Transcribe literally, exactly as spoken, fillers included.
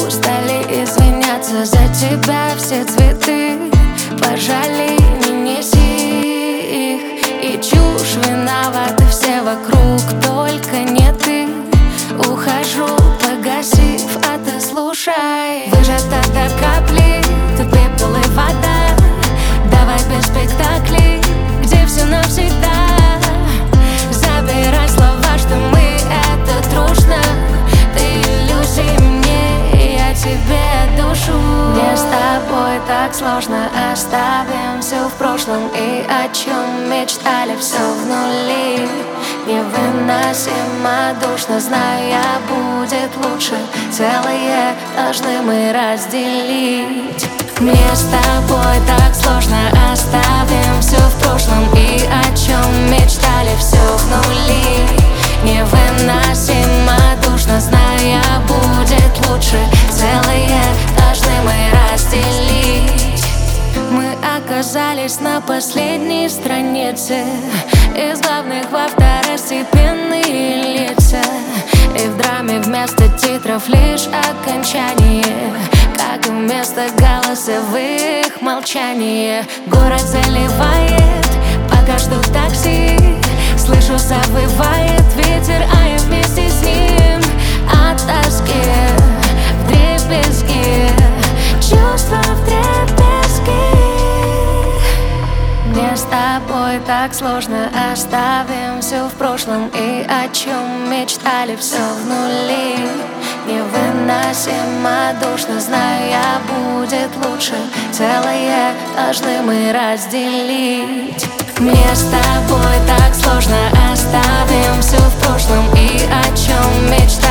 устали извиняться за тебя все цветы. Пожалей, не неси их. И чушь, виноваты все вокруг, только не ты. Ухожу, погасив, а ты слушай. Выжата до капли, тут пепел и вода. Давай без спектаклей, где все навсегда. Забирай слова, что мы это дружно. Ты иллюзий мне, я тебе душу. Мне с тобой так сложно, оставим все в прошлом. И о чем мечтали, все в нули. Невыносимо душно, знаю, я будет лучше. Целое должны мы разделить. Мне с тобой так сложно, оставим все в прошлом. И о чем мечтали, все в нули. Невыносимо душно, знаю, я будет лучше. Целое должны мы разделить. Мы оказались на последней странице. Из главных во второстепенные лица. И в драме вместо титров лишь окончание. Как и вместо голосовых молчание. Город заливает, пока жду такси. Слышу, завывает ветер, а я вместе с ним. От тоски вдребезги, чувства вдребезги. Мне с тобой так сложно, оставим все в прошлом. И о чем мечтали, все в нули. Невыносимо душно, знаю, я будет лучше. Целое должны мы разделить. Мне с тобой так сложно, оставим все в прошлом. И о чем мечтали.